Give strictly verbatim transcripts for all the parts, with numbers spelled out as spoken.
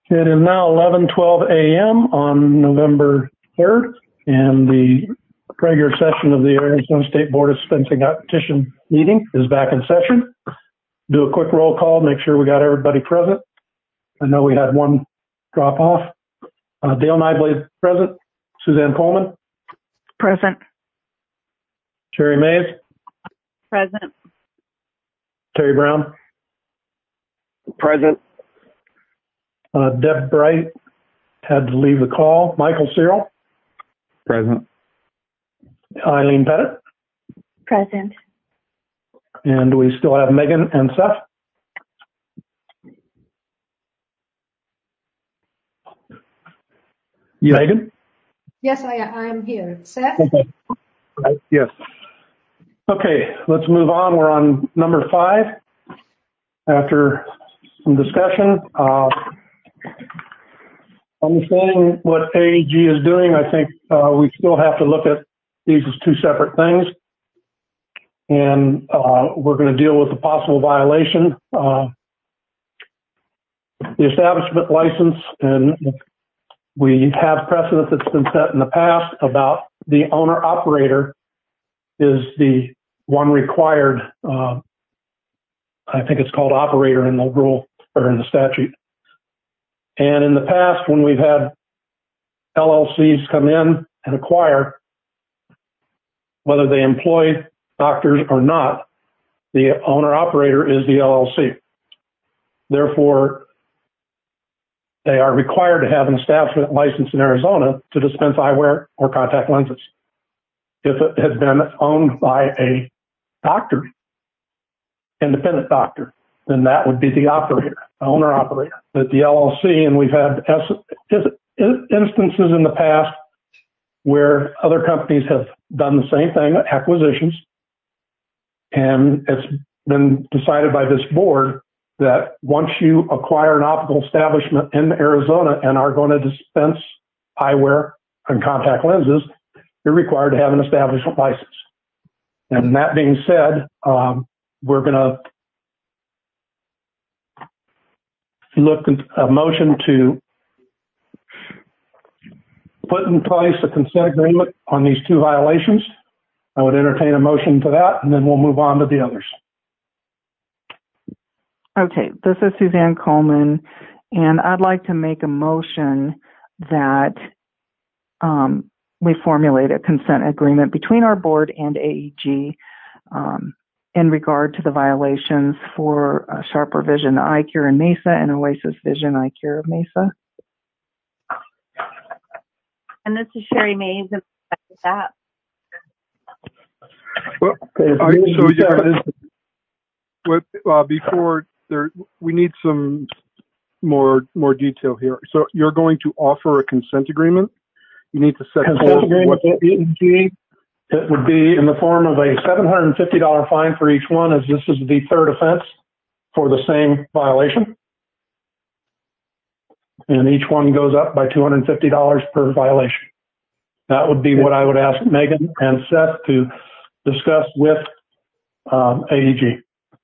It is now eleven twelve a m on November third, and the regular session of the Arizona State Board of Dispensing Competition meeting is back in session. Do a quick roll call, make sure we got everybody present. I know we had one drop off. Uh, Dale Nyblade present. Suzanne Coleman. Present. Sherry Mays. Present. Terry Brown. Present. Uh, Deb Bright had to leave the call. Michael Cyril. Present. Eileen Pettit. Present. And we still have Megan and Seth. Yes. Megan? Yes, I, I am here. Seth? Okay. Right. Yes. Okay, let's move on. We're on number five. After some discussion, uh, understanding what A E G is doing, I think uh, we still have to look at these as two separate things. And uh, we're going to deal with the possible violation. Uh, the establishment license, and we have precedent that's been set in the past about the owner-operator is the one required, uh, I think it's called operator in the rule or in the statute. And in the past, when we've had L L Cs come in and acquire, whether they employ doctors or not, the owner-operator is the L L C. Therefore, they are required to have an establishment license in Arizona to dispense eyewear or contact lenses. If it has been owned by a doctor, independent doctor, then that would be the operator, the owner-operator. But the L L C, and we've had instances in the past where other companies have done the same thing, acquisitions, and it's been decided by this board that once you acquire an optical establishment in Arizona and are going to dispense eyewear and contact lenses, you're required to have an establishment license. And that being said, um, we're going to look at a motion to put in place a consent agreement on these two violations. I would entertain a motion to that, and then we'll move on to the others. Okay, this is Suzanne Coleman, and I'd like to make a motion that um, we formulate a consent agreement between our board and A E G um, in regard to the violations for uh, Sharper Vision Eye Care in Mesa and Oasis Vision Eye Care of Mesa. And this is Sherry Mays, and that. Well, okay, I, so yeah, what, uh, before there, we need some more more detail here. So you're going to offer a consent agreement. You need to set consent agreement with A E G. It would be in the form of a seven hundred fifty dollars fine for each one, as this is the third offense for the same violation. And each one goes up by two hundred fifty dollars per violation. That would be what I would ask Megan and Seth to discuss with um, A E G.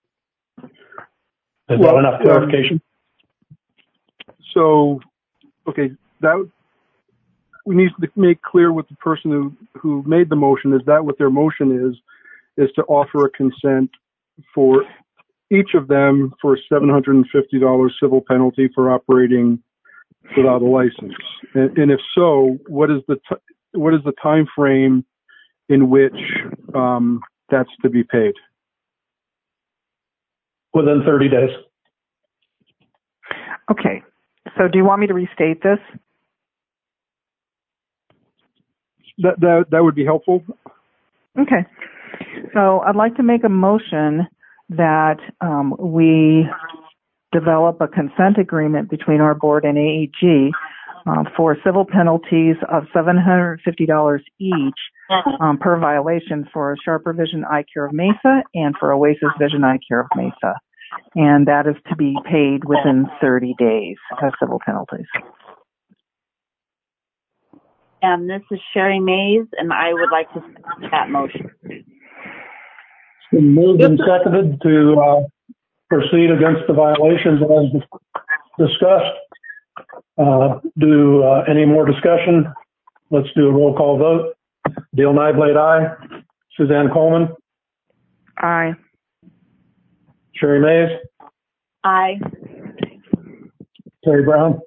Is well, that enough clarification? Um, so, okay, that we need to make clear with the person who, who made the motion, is that what their motion is, is to offer a consent for each of them for a seven hundred fifty dollars civil penalty for operating without a license. And, and if so, what is the t- what is the time frame in which um, that's to be paid? Within thirty days. Okay, so do you want me to restate this? That that that would be helpful. Okay, so I'd like to make a motion that um, we develop a consent agreement between our board and A E G uh, for civil penalties of seven hundred fifty dollars each um, per violation for Sharper Vision Eye Care of Mesa and for Oasis Vision Eye Care of Mesa. And that is to be paid within thirty days as civil penalties. And this is Sherry Mays, and I would like to second that motion. It's been moved and seconded to uh, proceed against the violations as discussed. Uh, do uh, any more discussion? Let's do a roll call vote. Dale Nyblade, aye. Suzanne Coleman. Aye. Sherry Mays. Aye. Terry Brown.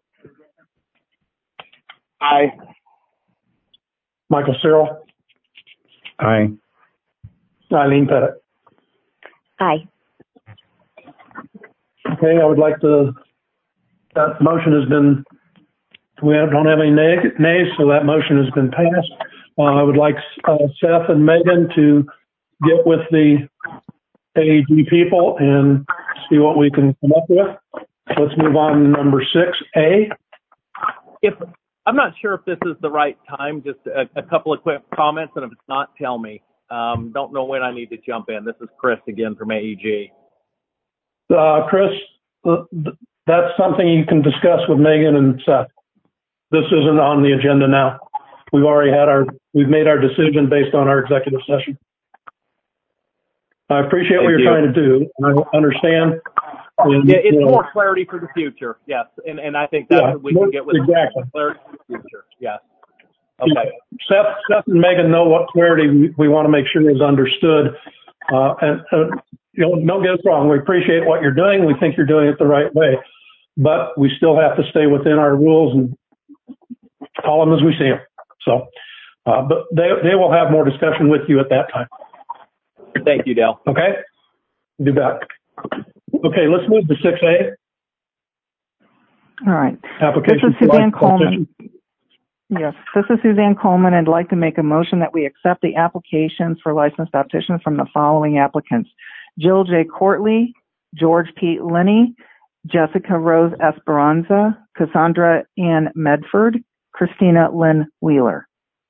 Aye. Michael Cyril. Aye. Eileen Pettit. Aye. Okay, I would like to, that motion has been, we don't have any nay- nays, so that motion has been passed. Uh, I would like uh, Seth and Megan to get with the A E G people and see what we can come up with. Let's move on to number six A. If I'm not sure if this is the right time, just a, a couple of quick comments, and if it's not, tell me. Um, don't know when I need to jump in. This is Chris again from A E G. Uh, Chris, uh, th- that's something you can discuss with Megan and Seth. This isn't on the agenda now. We've already had our, we've made our decision based on our executive session. I appreciate Thank what you're you. trying to do. I understand. And, Yeah, it's you know, more clarity for the future. Yes, and and I think that's Yeah, what we can get with exactly. clarity for the future. Yes. Okay. Seth, Seth and Megan know what clarity we, we want to make sure is understood. Uh, and, uh, you know, don't get us wrong. We appreciate what you're doing. We think you're doing it the right way, but we still have to stay within our rules and call them as we see them. So, uh, but they, they will have more discussion with you at that time. Thank you, Dale. Okay? Do that. Okay, let's move to six A. All right. Application This is for Suzanne license Coleman. petition. Yes, this is Suzanne Coleman. I'd like to make a motion that we accept the applications for licensed opticians from the following applicants: Jill J. Courtley, George P. Linney, Jessica Rose Esperanza, Cassandra Ann Medford, Christina Lynn Wheeler.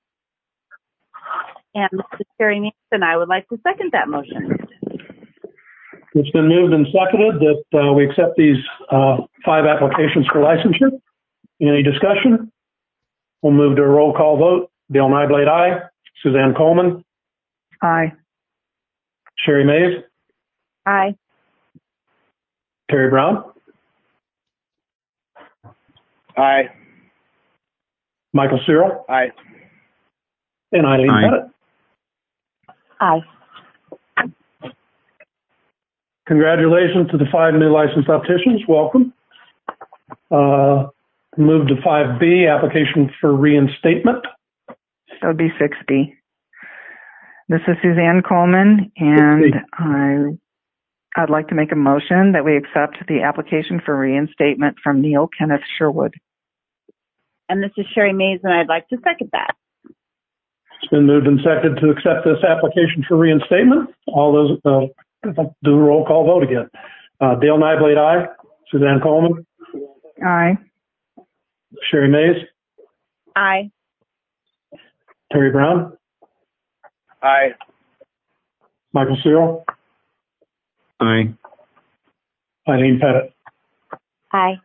And this is Sherry Mason. I would like to second that motion. It's been moved and seconded that uh, we accept these uh, five applications for licensure. Any discussion? We'll move to a roll call vote. Dale Nyblade, aye. Suzanne Coleman. Aye. Sherry Mays. Aye. Terry Brown. Aye. Michael Cyril. Aye. And Eileen Aye. Pettit. Aye. Congratulations to the five new licensed opticians. Welcome. Uh, move to five B, application for reinstatement. That would be six B. This is Suzanne Coleman, and I, I'd like to make a motion that we accept the application for reinstatement from Neil Kenneth Sherwood. And this is Sherry Mays, and I'd like to second that. It's been moved and seconded to accept this application for reinstatement. All those, uh, do a roll call vote again. Uh, Dale Nyblade, aye. Suzanne Coleman. Aye. Sherry Mays. Aye. Terry Brown. Aye. Michael Cyril. Aye. Eileen Pettit. Aye.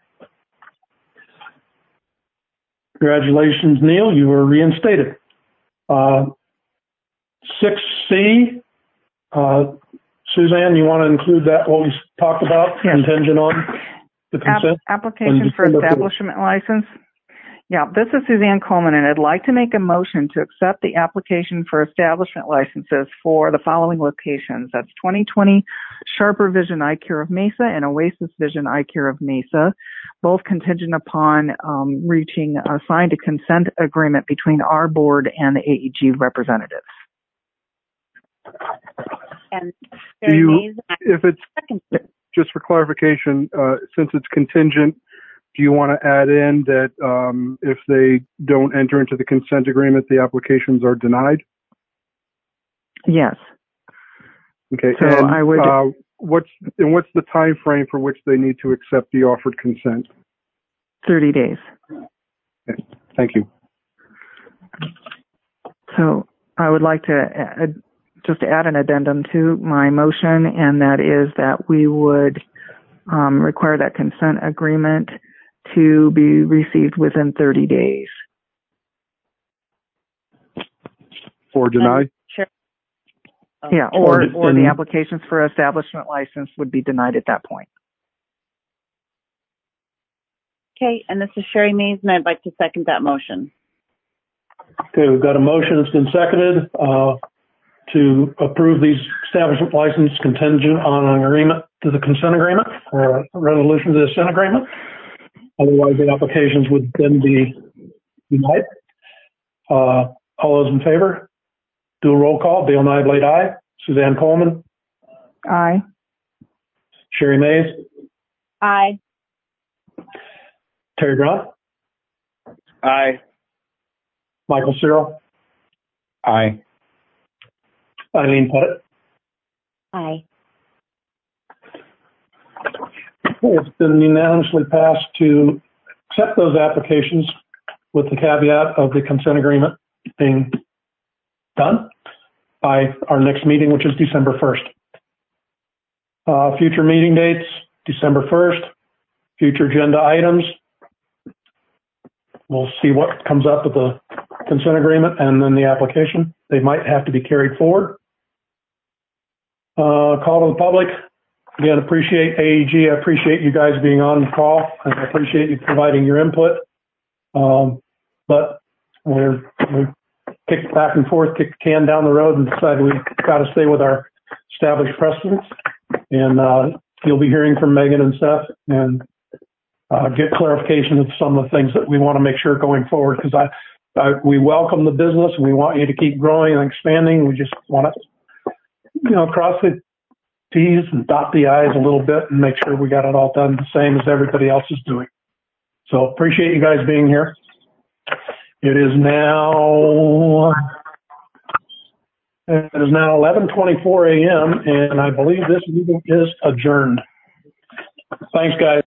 Congratulations, Neil. You were reinstated. Uh, six C, uh, Suzanne, you want to include that, what we talked about, Yes. contingent on the consent? App- application for establishment license. Yeah, this is Suzanne Coleman, and I'd like to make a motion to accept the application for establishment licenses for the following locations. That's twenty twenty Sharper Vision Eye Care of Mesa and Oasis Vision Eye Care of Mesa, both contingent upon um, reaching a signed a consent agreement between our board and the A E G representatives. And Do Sherry you, Mays, and I if it's, second. just for clarification, uh, since it's contingent, do you want to add in that um, if they don't enter into the consent agreement, the applications are denied? Yes. Okay. So and I would- uh, what's and what's the time frame for which they need to accept the offered consent? thirty days. Okay. Thank you. So I would like to add, just add an addendum to my motion, and that is that we would um, require that consent agreement to be received within thirty days. Or denied? Sure. Oh. Yeah, or, Or- or the and- applications for establishment license would be denied at that point. Okay, and this is Sherry Mays, and I'd like to second that motion. Okay, we've got a motion that's been seconded uh, to approve these establishment license contingent on an agreement to the consent agreement or a resolution to the consent agreement. Otherwise, the applications would then be denied. Uh, all those in favor? Do a roll call. Dale Nyblade, aye. Suzanne Coleman. Aye. Sherry Mays. Aye. Terry Brown. Aye. Michael Cyril. Aye. Eileen Pettit. Aye. It's been unanimously passed to accept those applications with the caveat of the consent agreement being done by our next meeting, which is December first. Uh, future meeting dates, December first. Future agenda items. We'll see what comes up with the consent agreement and then the application. They might have to be carried forward. Uh, call to the public. Again, appreciate A E G. I appreciate you guys being on the call, and I appreciate you providing your input. Um, but we're, we kicked back and forth, kicked the can down the road, and decided we've got to stay with our established precedents. And uh, you'll be hearing from Megan and Seth and uh, get clarification of some of the things that we want to make sure going forward. Because I, I, we welcome the business, and we want you to keep growing and expanding. We just want to, you know, cross the T's and dot the I's a little bit and make sure we got it all done the same as everybody else is doing. So appreciate you guys being here. It is now it is now eleven twenty-four a.m. and I believe this meeting is adjourned. Thanks, guys.